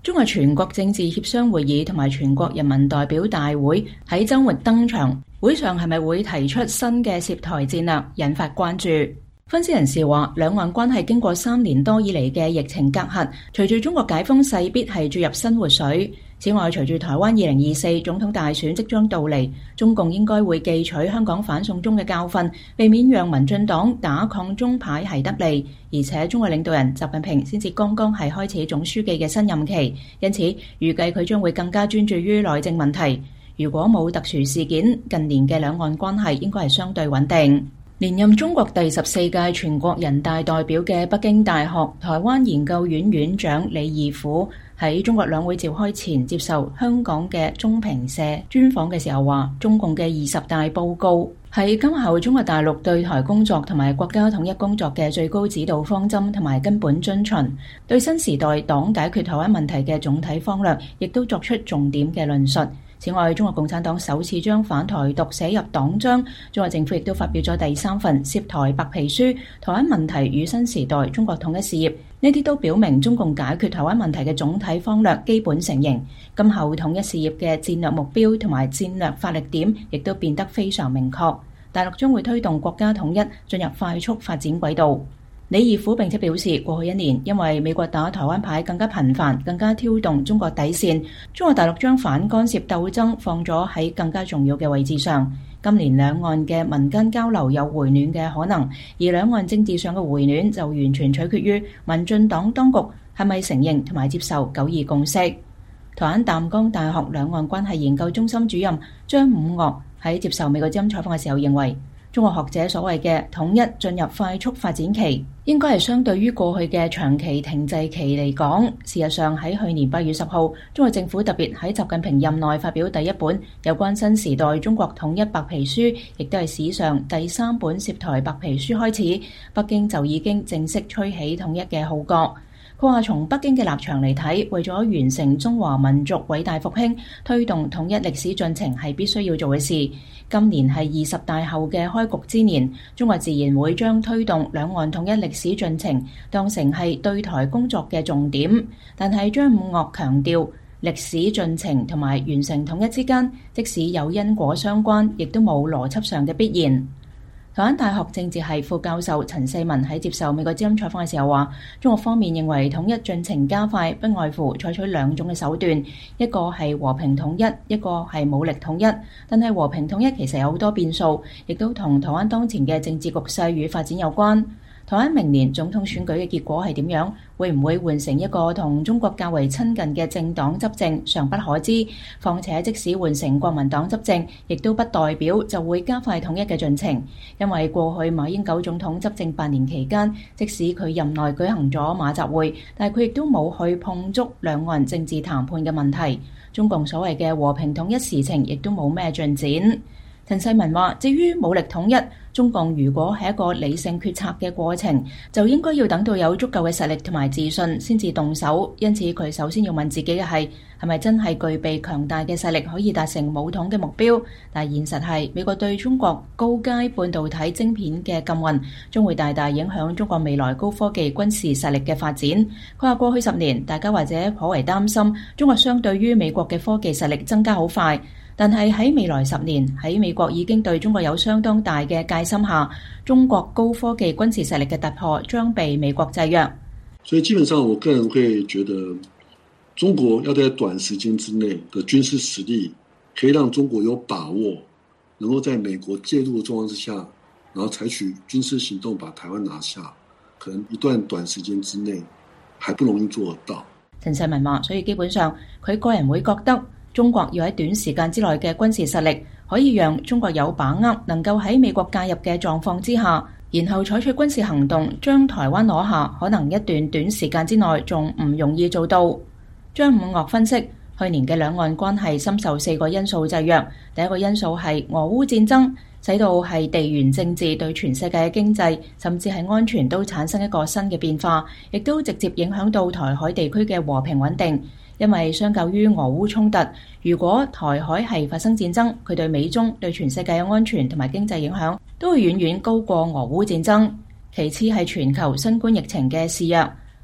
中國全國政治協商會議同埋全國人民代表大會喺週末登場，會上係咪會提出新嘅涉台戰略，引發關注。分析人士話，兩岸關係經過3年多以嚟嘅疫情隔閡，隨住中國解封勢必係注入新活水。此外，隨住台灣2024總統大選即將到嚟，中共應該會記取香港反送中嘅教訓，避免讓民進黨打抗中牌係得利。而且中國領導人習近平先至剛剛係開始總書記嘅新任期，因此預計佢將會更加專注於內政問題。如果冇特殊事件，近年嘅兩岸關係應該係相對穩定。連任中國第14屆全國人大代表嘅北京大學台灣研究院院長李義府喺中國兩會召開前接受香港嘅中評社專訪嘅時候話，中共嘅20大報告係今後中國大陸對台工作同埋國家統一工作嘅最高指導方針同埋根本遵循，對新時代黨解決台灣問題嘅總體方略亦都作出重點嘅論述。此外，中國共產黨首次將反台獨寫入黨章，中國政府亦都發表咗第3份涉台白皮書《台灣問題與新時代中國統一事業》，呢啲都表明中共解決台灣問題嘅總體方略基本成型，今後統一事業嘅戰略目標同埋戰略發力點亦都變得非常明確。大陸將會推動國家統一進入快速發展軌道。李義府並且表示，過去1年因為美國打台灣牌更加頻繁，更加挑動中國底線，中國大陸將反干涉鬥爭放咗喺更加重要嘅位置上。今年兩岸嘅民間交流有回暖嘅可能，而兩岸政治上嘅回暖就完全取決於民進黨當局係咪承認同埋接受9·2共識。台灣淡江大學兩岸關係研究中心主任張五岳喺接受美國之音採訪嘅時候認為，中國學者所謂嘅統一進入快速發展期，應該係相對於過去嘅長期停滯期嚟講。事實上喺去年8月10號，中國政府特別喺習近平任內發表第1本有關新時代中國統一白皮書，亦都係史上第3本涉台白皮書開始，北京就已經正式吹起統一嘅號角。佢話從北京嘅立場嚟睇，為咗完成中華民族偉大復興，推動統一歷史進程係必須要做嘅事。今年係20大後嘅開局之年，中國自然會將推動兩岸統一歷史進程當成係對台工作嘅重點。但係張五岳強調，歷史進程同埋完成統一之間，即使有因果相關，亦都冇邏輯上嘅必然。台灣大學政治系副教授陳世文喺接受美國之音採訪嘅時候話，中國方面認為統一進程加快，不外乎採取2種嘅手段，一個係和平統一，一個係武力統一。但係和平統一其實有好多變數，亦都同台灣當前嘅政治局勢與發展有關。台灣明年總統選舉嘅結果係點樣？會唔會換成一個同中國較為親近嘅政黨執政，尚不可知。況且即使換成國民黨執政，亦都不代表就會加快統一嘅進程。因為過去馬英九總統執政8年期間，即使佢任內舉行咗馬習會，但係佢亦都冇去碰觸兩岸政治談判嘅問題。中共所謂嘅和平統一時程，亦都冇咩進展。陳世文話，至於武力統一，中共如果係一個理性決策嘅過程，就應該要等到有足夠嘅實力同埋自信先至動手。因此佢首先要問自己嘅係咪真係具備強大嘅實力可以達成武統嘅目標。但係現實係美國對中國高階半導體晶片嘅禁運將會大大影響中國未來高科技軍事實力嘅發展。佢話過去10年大家或者頗為擔心中國相對於美國嘅科技實力增加好快，但係喺未來10年，喺美國已經對中國有相當大嘅戒心下，中國高科技軍事實力嘅突破將被美國制約。 所以基本上我個人會覺得，中國要在短時間之內的軍事實力可以讓中國有把握能夠在美國介入的狀況之下，然後採取軍事行動把台灣拿下，可能一段短時間之內還不容易做得到。 陳世文話，所以基本上佢個人會覺得中國要喺短時間之內嘅軍事實力可以讓中國有把握能夠喺美國介入嘅狀況之下，然後採取軍事行動將台灣攞下，可能一段短時間之內仲唔容易做到。張五岳分析，去年嘅兩岸關係深受4個因素制約。第一個因素係俄烏戰爭，使到係地緣政治對全世界嘅經濟甚至係安全都產生一個新嘅變化，亦都直接影響到台海地區嘅和平穩定。因為相較於俄烏衝突，如果台海係發生戰爭，佢對美中對全世界嘅安全同埋經濟影響都會遠遠高過俄烏戰爭。其次係全球新冠疫情嘅肆虐。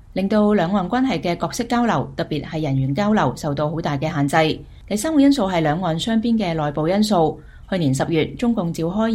令到兩岸關係嘅各式交流，特別係人員交流受到好大嘅限制。第三個因素係兩岸雙邊嘅內部因素。去年10月，中共召開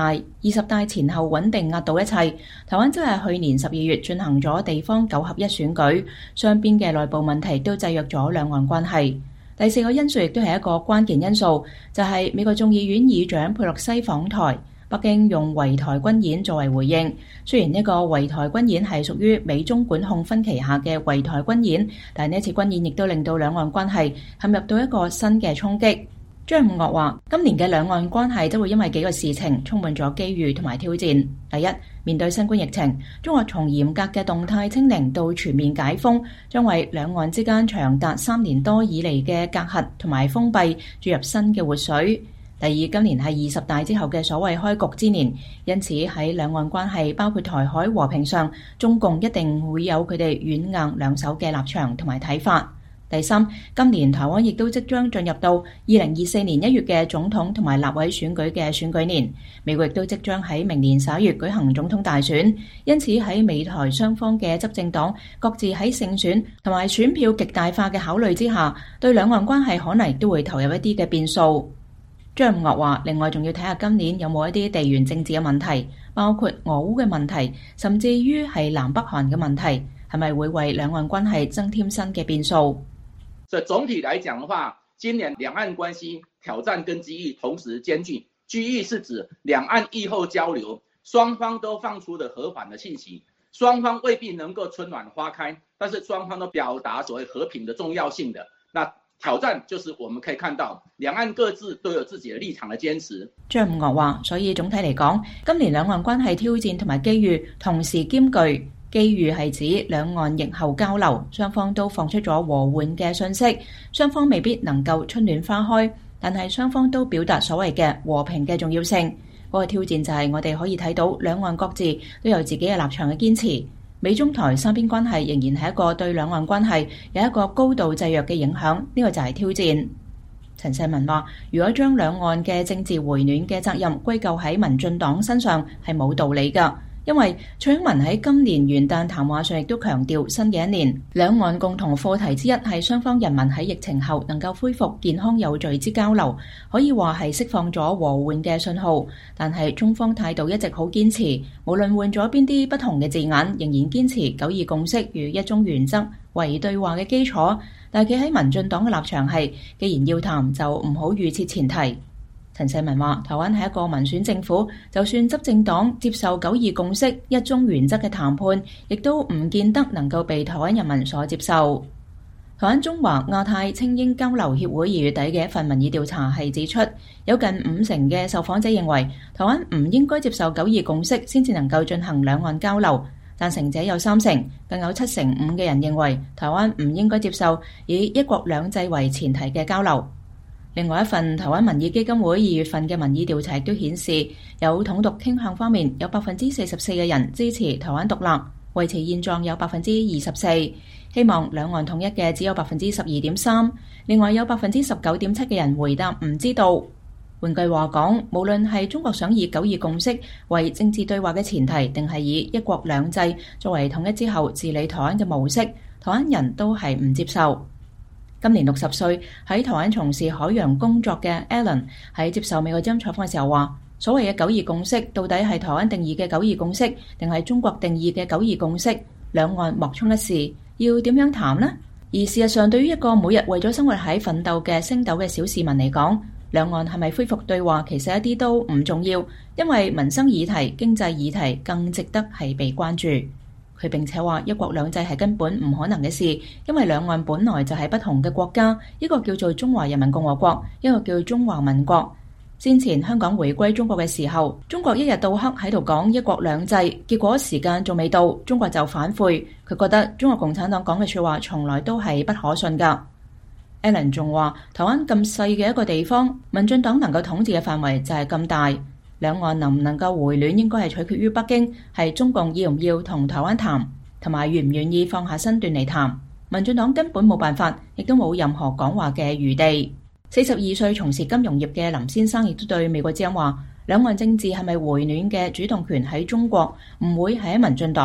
20大前後穩定壓倒一切。台灣則係去年12月進行咗地方9合1選舉，雙邊嘅內部問題都制約咗兩岸關係。第四個因素亦都係一個關鍵因素，就係美國眾議院議長佩洛西訪台，北京用圍台軍演作為回應。雖然呢個圍台軍演係屬於美中管控分歧下嘅圍台軍演，但係呢次軍演亦都令到兩岸關係陷入到一個新嘅衝擊。張五岳話：今年嘅兩岸關係都會因為幾個事情充滿咗機遇同埋挑戰。第一，面對新冠疫情，中國從嚴格嘅動態清零到全面解封，將為兩岸之間長達3年多以嚟嘅隔閡同埋封閉注入新嘅活水。第二，今年係20大之後嘅所謂開局之年，因此喺兩岸關係包括台海和平上，中共一定會有佢哋軟硬兩手嘅立場同埋睇法。第三，今年台灣亦都即將進入到2024年1月嘅總統同埋立委選舉嘅選舉年，美國亦都即將喺明年11月舉行總統大選，因此喺美台雙方嘅執政黨各自喺勝選同埋選票極大化嘅考慮之下，對兩岸關係可能亦都會投入一啲嘅變數。張五岳話：另外仲要睇下今年有冇一啲地緣政治嘅問題，包括俄烏嘅問題，甚至於係南北韓嘅問題，係咪會為兩岸關係增添新嘅變數？ 所以總體來講的話，今年兩岸關係挑戰跟機遇同時兼具。機遇是指兩岸疫後交流，雙方都放出了和緩的信息，雙方未必能夠春暖花開，但是雙方都表達所謂和平的重要性的。那挑戰就是我們可以看到，兩岸各自都有自己的立場的堅持。 張五岳話：所以總體嚟講，今年兩岸關係挑戰同埋機遇同時兼具。機遇係指兩岸疫後交流，雙方都放出咗和緩嘅訊息，雙方未必能夠春暖花開，但係雙方都表達所謂嘅和平嘅重要性。嗰個挑戰就係我哋可以睇到兩岸各自都有自己嘅立場嘅堅持。美中台三邊關係仍然係一個對兩岸關係有一個高度制約嘅影響，呢個就係挑戰。陳世文話：如果將兩岸嘅政治回暖嘅責任歸咎喺民進黨身上，係冇道理㗎。因為蔡英文喺今年元旦談話上亦都強調，新嘅一年兩岸共同課題之一係雙方人民喺疫情後能夠恢復健康有序之交流，可以話係釋放咗和緩嘅信號。但係中方態度一直好堅持，無論換咗邊啲不同嘅字眼，仍然堅持9·2共識與一中原則為對話嘅基礎。但係企喺民進黨嘅立場係，既然要談就唔好預設前提。陳世文話：台灣係一個民選政府，就算執政黨接受9·2共識、一中原則嘅談判，亦都唔見得能夠被台灣人民所接受。台灣中華亞太青英交流協會2月底嘅一份民意調查係指出，有近50%嘅受訪者認為台灣唔應該接受9·2共識先至能夠進行兩岸交流，贊成者有30%，更有75%嘅人認為台灣唔應該接受以一國兩制為前提嘅交流。另外一份台灣民意基金會2月份嘅民意調查亦都顯示，有統獨傾向方面有44%嘅人支持台灣獨立，維持現狀有24%，希望兩岸統一嘅只有12.3%，另外有19.7%嘅人回答唔知道。換句話講，無論係中國想以9·2共識為政治對話嘅前提，定係以一國兩制作為統一之後治理台灣嘅模式，台灣人都係唔接受。今年60歲喺台灣從事海洋工作嘅 Alan 喺接受美國之音採訪嘅時候話：所謂嘅9·2共識到底係台灣定義嘅9·2共識，定係中國定義嘅9·2共識？兩岸莫衷一是，要點樣談呢？而事實上，對於一個每日為咗生活喺奮鬥嘅星斗嘅小市民嚟講，兩岸係咪恢復對話，其實一啲都唔重要，因為民生議題、經濟議題更值得係被關注。佢並且話：一國兩制係根本唔可能嘅事，因為兩岸本來就係不同嘅國家，一個叫做中華人民共和國，一個叫中華民國。先前香港回歸中國嘅時候，中國一日到黑喺度講一國兩制，結果時間仲未到，中國就反悔。佢覺得中國共產黨講嘅說話從來都係不可信㗎。Alan 仲話：台灣咁細嘅一個地方，民進黨能夠統治嘅範圍就係咁大。兩岸能唔能夠回暖，應該係取決於北京，係中共要唔要同台灣談，同埋願唔願意放下身段嚟談。民進黨根本冇辦法，亦都冇任何講話嘅餘地。42歲從事金融業嘅林先生亦都對美國之音話：兩岸政治係咪回暖嘅主動權喺中國，唔會係喺民進黨。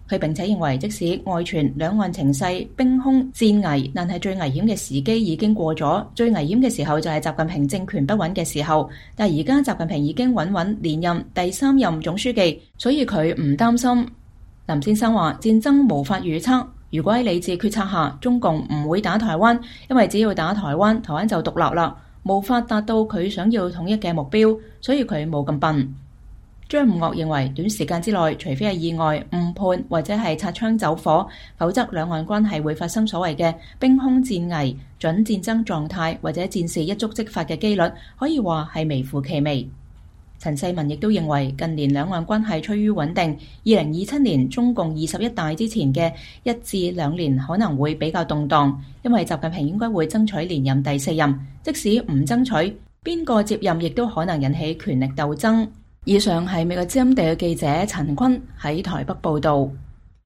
佢並且認為，即使外傳兩岸情勢兵凶戰危，但係最危險嘅時機已經過咗。最危險嘅時候就係習近平政權不穩嘅時候，但係而家習近平已經穩穩連任第3任總書記，所以佢唔擔心。林先生話：戰爭無法預測，如果喺理智決策下，中共唔會打台灣，因為只要打台灣，台灣就獨立啦，無法達到佢想要統一嘅目標，所以佢冇咁笨。張五岳認為，短時間之內，除非係意外、誤判或者係擦槍走火，否則兩岸關係會發生所謂嘅兵凶戰危、準戰爭狀態或者戰事一觸即發嘅機率，可以話係微乎其微。陳世民亦都認為，近年兩岸關係趨於穩定，2027年中共21大之前嘅1至2年可能會比較動盪，因為習近平應該會爭取連任第4任，即使唔爭取，邊個接任亦都可能引起權力鬥爭。以上係美國之音地嘅記者陳坤喺台北報道。